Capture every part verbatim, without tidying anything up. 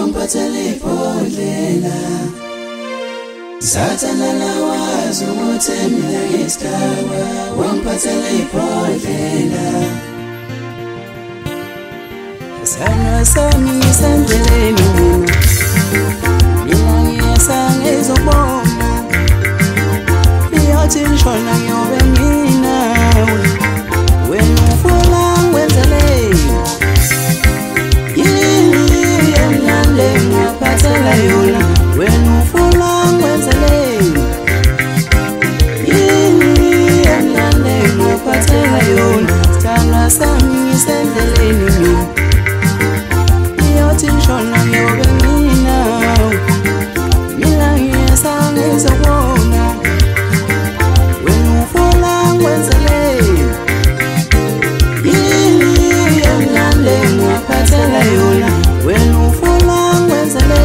wamphathele ibhodlela Sathana lawazi ukuthi mina ngisidakwa wamphathele ibhodlela Sana sami ngisendleleni mina ngiyesa ngizobona Iyathi ngishona ngiyobe nginawe wena ufuna ngwenzele yini emnandi ngaphathela yona wena ufuna ngwenzele yini emnandi ngaphathela yona Sana sami ngisendleleni mina Iyathi ngishona ngiyobe nginawe mina ngiyesa ngizobona wena ufuna ngwenzele yini emnandi ngaphathela yona wena ufuna ngwenzele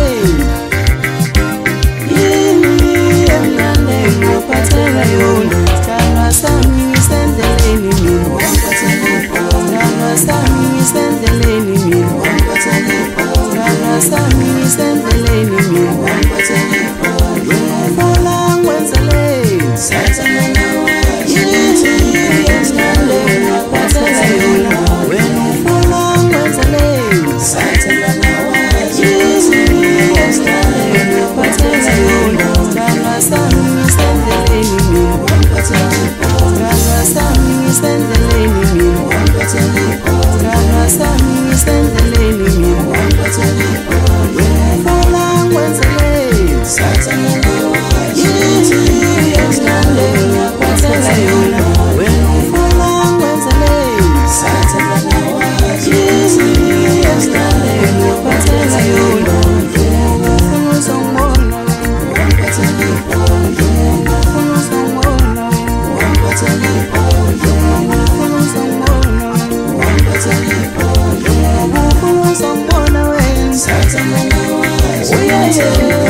yini emnandi ngaphathela yona Sana sami ngisendleleni mina wamphathele ibhodlela Sana sami ngisendleleni mina wamphathele ibhodlela Sana sami ngisendleleni mina wamphathele ibhodlela ufuna ngwenzele Sathana lawazi ukuthi emnandi ngaphathela yona wena ufuna ngwenzele Sathana lawazi ukuthi emnandi ngaphathela yona Sana sami ngisendleleni mina wamphathele ibhodlela Sana sami ngisendleleni mina wamphathele ibhodlela Sana sami ngisendleleni mina wamphathele ibhodlela ufuna ngwenzele Sathana lawazi ukuthi emnandi ngaphathela yona wena ufuna ngwenzele Sathana lawazi ukuthi emnandi ngaphathela yona ufuna uzongibona wamphathele ibhodlela ufuna uzongibona wamphathele ibhodlela ufuna uzongibona wamphathele ibhodlela ufuna uzongibona wena Sathana lawazi ukuthi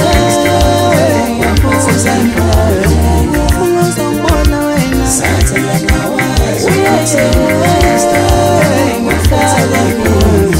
ufuna uzongibona wena Sathana lawazi ukuthi ngaphathela yona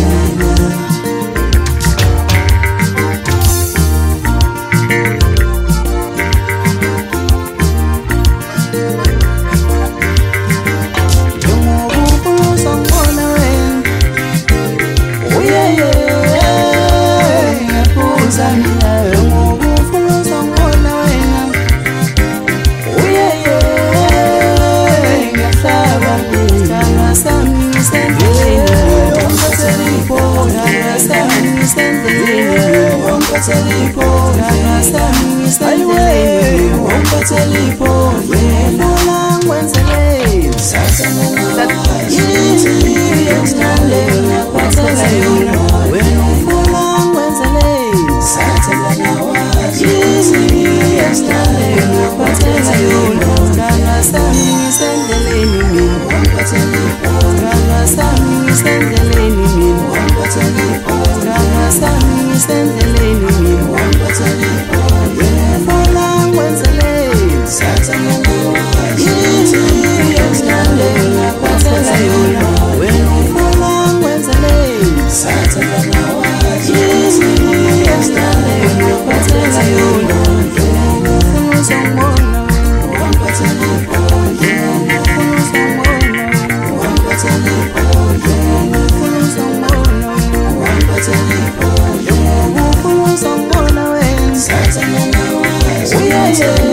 wamphathele ibhodlela wamphathele ibhodlela ufuna ngwenzele Sathana lawazi ukuthi emnandi ngaphathela yona wena ufuna ngwenzele Sathana lawazi ukuthi emnandi ngaphathela yona Sana sami ngisendleleni mina wamphathele ibhodlela Sana sami ngisendleleni mina wamphathele ibhodlela Sana sami ngisendleleni mina wamphathele ibhodlela ufuna ngwenzele Sathana lawazi ukuthi emnandi ngaphathela yona wena ufuna ngwenzele Sathana lawazi ukuthi emnandi ngaphathela yona ufuna uzongibona wamphathele ibhodlela ufuna uzongibona wamphathele ibhodlela ufuna uzongibona wamphathele ibhodlela ufuna uzongibona wena Sathana lawazi ukuthi